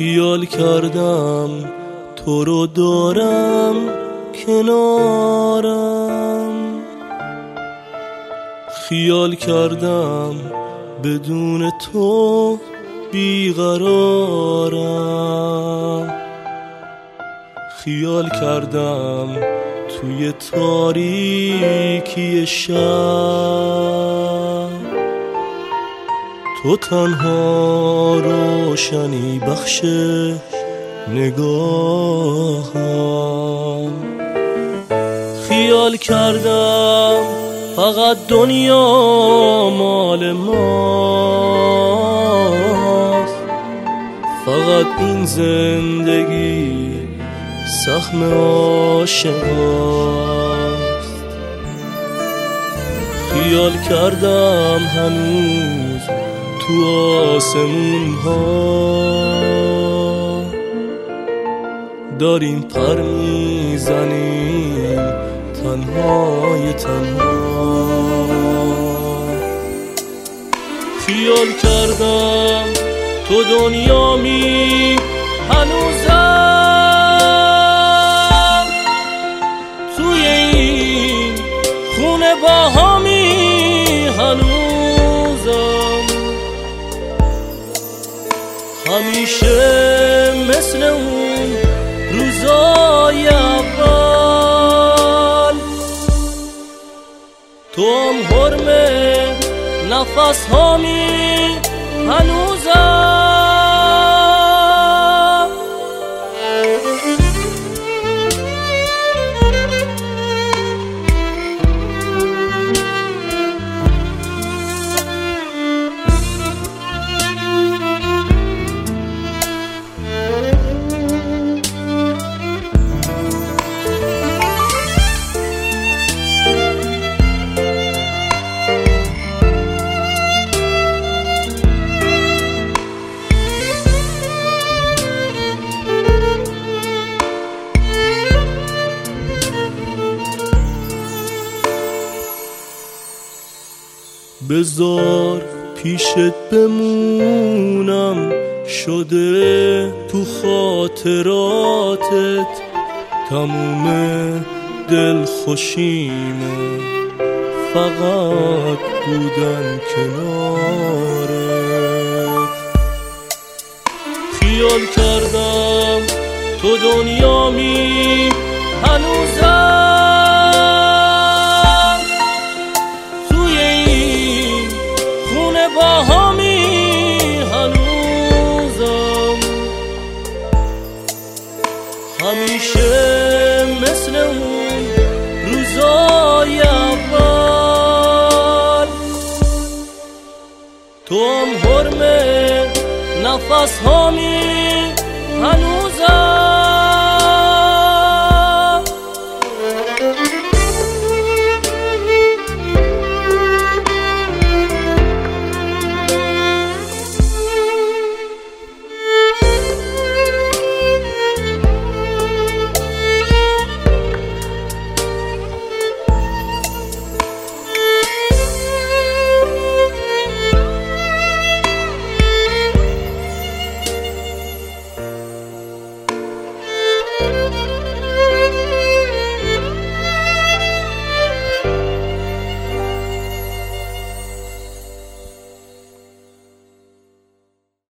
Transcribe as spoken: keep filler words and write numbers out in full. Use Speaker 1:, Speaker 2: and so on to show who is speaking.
Speaker 1: خیال کردم تو رو دارم کنارم، خیال کردم بدون تو بیقرارم، خیال کردم توی تاریکی شب تو تنها روشنی بخش نگاهم، خیال کردم فقط دنیا مال ماست، فقط این زندگی سهم عاشقاست، خیال کردم هنوز تو آسمون ها داریم پر میزنیم تنهای تنها، خیال کردم تو دنیامی هنوزم توی این خونه با همی هنوزم، همیشه مثل اون روزای اول تو هم حرم نفس همی هنوزم. بذار پیشت بمونم شده تو خاطراتت تموم دل خوشیمه فقط بودن کنارت، خیال کردم تو دنیامی هنوزم توی این خونه با همی هنوزم، همیشه مثل اون روزای اول تو هم حرم نفس همی